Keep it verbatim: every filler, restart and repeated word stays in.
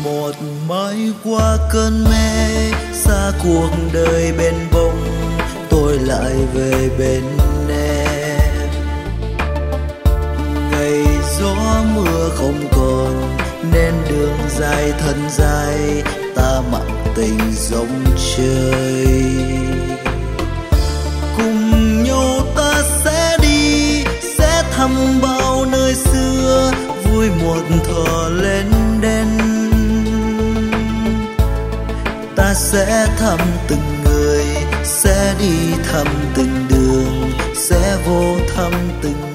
một mai qua cơn mê, xa cuộc đời bên bông, tôi lại về bên em. Ngày gió mưa không còn, nên đường dài thân dài, ta mặn tình giống trời. Cùng nhau ta sẽ đi, sẽ thăm bao nơi xưa, vui một thở lên đên. Ta sẽ thăm từng người, sẽ đi thăm từng đường, sẽ vô thăm từng